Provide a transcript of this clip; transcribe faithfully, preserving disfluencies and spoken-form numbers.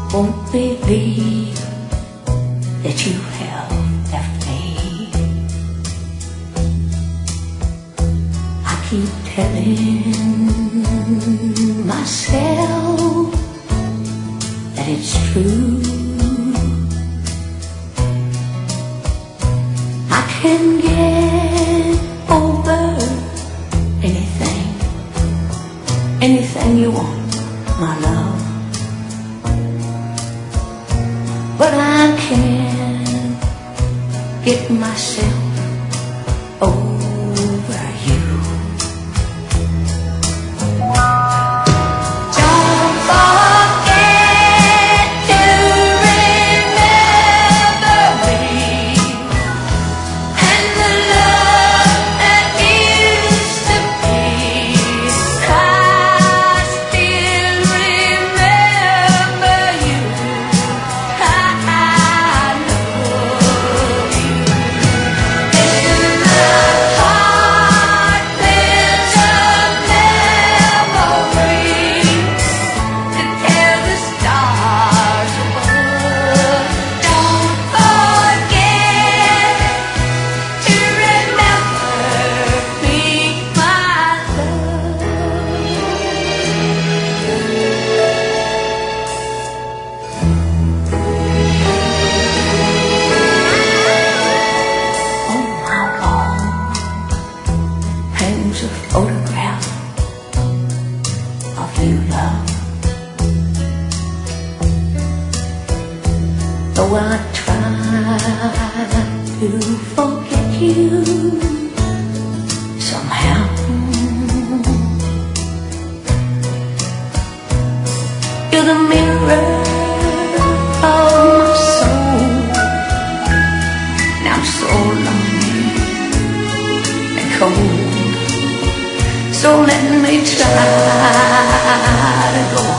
won't believe that you have left me. I keep telling myself that it's true. I can get over anything, anything you want, my love. But I can't get myself over you. Don't forget to remember me and the love that used to be. I still remember you. I a photograph of you, love. Though I try to forget you somehow, you're the mirror of my soul. Now I'm so lonely and cold. So let me try to go